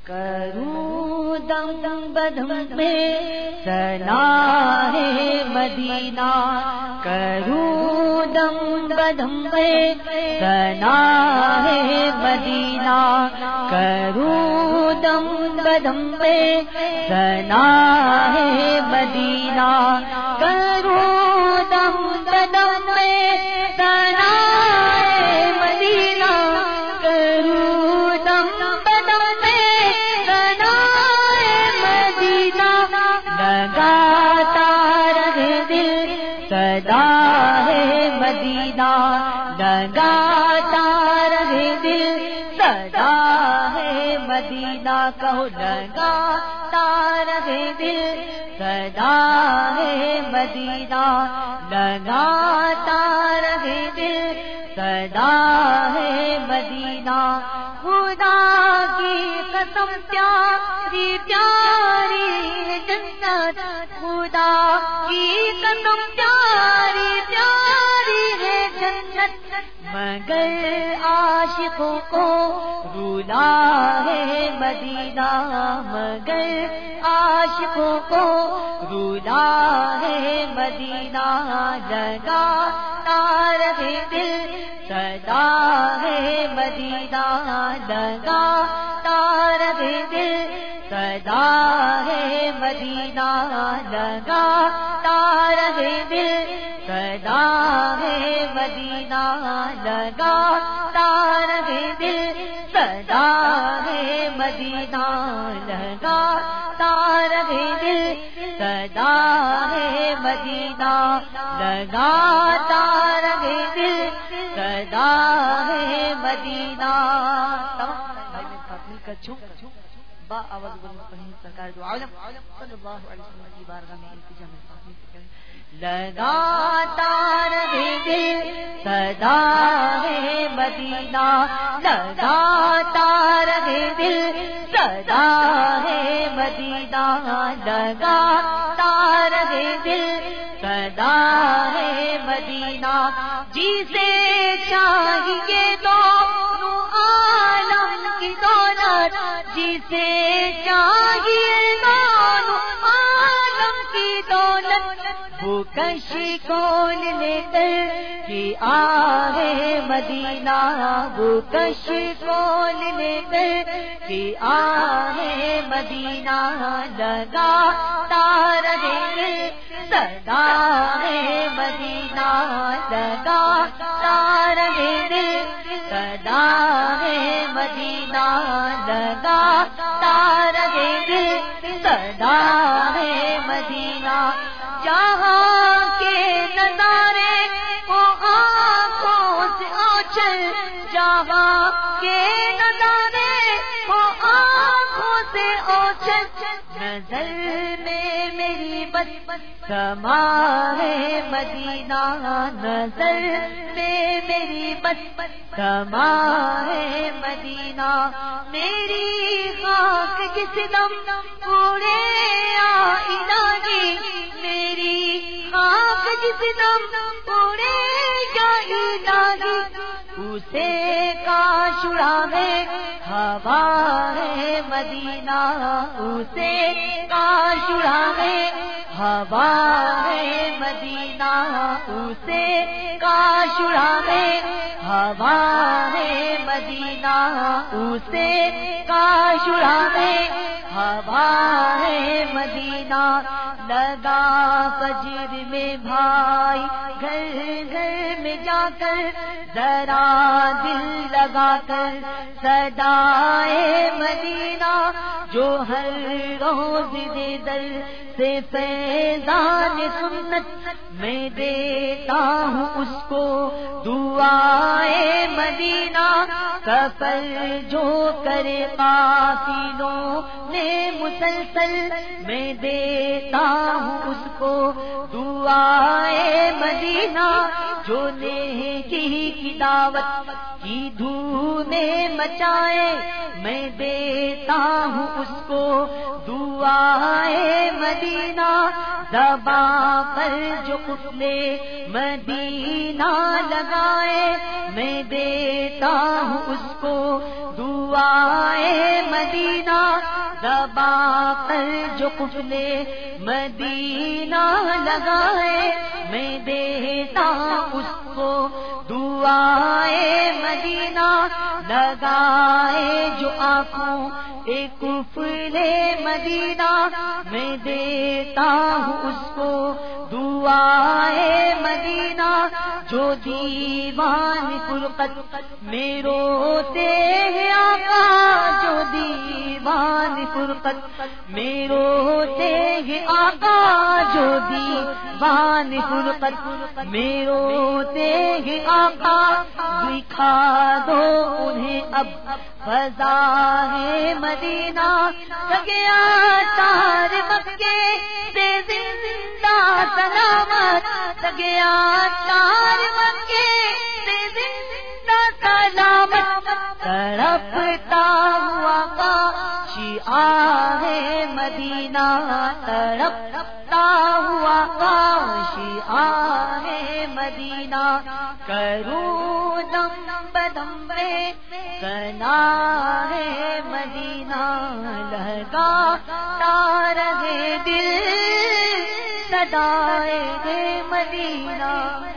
کروں دم بدم میں ثنا ہے مدینہ، کروں دم بدم میں ثنا ہے مدینہ، کروں دم بدم میں ثنا ہے مدینہ، کروں دم بدم میں ثنا ہے مدینہ، کروں دم بدم میں ثنا ہے مدینہ، لگاتا رہے دل صدا ہے مدینہ، لگاتا رہے دل صدا ہے مدینہ، کہو لگاتا رہے دل صدا ہے مدینہ، لگاتا رہے دل صدا ہے مدینہ، خدا کی قسم پیاری پیاری ہے جنت، خدا کی قسم پیاری پیاری ہے جنت، مگر عاشقوں کو رولا ہے مدینہ، مگر عاشقوں کو رولا ہے مدینہ، لگاتا رہے دل صدا ہے مدینہ، لگاتا رہے دل صدا ہے مدینہ، لگاتا رہے دل صدا ہے مدینہ، لگاتا رہے دل صدا ہے مدینہ، لگاتا رہے دل صدا ہے مدینہ، لگاتا رہے دل صدا ہے مدینہ۔ مل کر چھو با آواز بلند سرکار دو عالم صلی اللہ علیہ وسلم کی بارگاہ میں التجا میں لگاتا رہے دل صدا ہے مدینہ، لگاتا رہے دل صدا ہے مدینہ، لگاتا رہے دل صدا ہے مدینہ، جسے چاہیے دونوں عالم کی دولت، جسے چاہیے دونوں عالم کی دولت، وہ کشی کون لے کر کہ آئے مدینہ، وہ کشی کون لے کر کہ آئے مدینہ، لگاتا رہے صدا ہے مدینہ، لگاتا رہے صدا ہے مدینہ، لگاتا رہے صدا ہے مدینہ، جہاں کے نظارے کو آنکھوں سے اوچھل، جہاں کے نظارے کو آنکھوں سے اوچھل، نظر میں میری بس سما ہے مدینہ، نظر میں میری بس سما ہے مدینہ، میری خاک جس دم پورے الہی، میری خاک جس دم پورے الہی، اسے کاش اڑاوے ہوا ہے مدینہ، اسے کاش اڑاوے ہوا ہے مدینہ، اسے کاش اڑاوے ہوا ہے مدینہ، اسے کاش اڑاوے ہوا ہے مدینہ، لگا فجر میں بھائی گھر گھر میں جا کر ذرا دل لگا کر صدائے مدینہ، جو ہر روز دے در سے فیضان سنت میں دیتا ہوں اس کو دعائے مدینہ، سفر جو کرے قافلوں میں مسلسل میں دیتا ہوں اس کو دعائے مدینہ، جو نیکی کی دعوت کی دھومیں مچائے میں دیتا ہوں اس کو دعائے مدینہ، زباں پر جو قفلے مدینہ لگائے میں دیتا ہوں اس کو دعائے مدینہ، زباں پر جو قفل مدینہ لگائے میں دیتا اس کو دعائے مدینہ لگائے جو آنکھوں ایک قفل مدینہ میں دیتا ہوں اس کو دعائے مدینہ جو دیوان فرقت میں روتے ہیں آقا جو دیوان فرقت میں روتے ہیں آقا جو دیوان فرقت میں روتے ہیں آقا دکھا دو انہیں اب فضا ہے مدینہ لگیا تار مکے سے زندہ سلامت لگیا تار مکے سے زندہ سلامت تڑپتا ہوا کا شیعہ ہے مدینہ تڑپتا ہوا کا شیعہ ہے مدینہ کروں دم بدم میں سنا ہے مدینہ لگا تارے دل صدائے مدینہ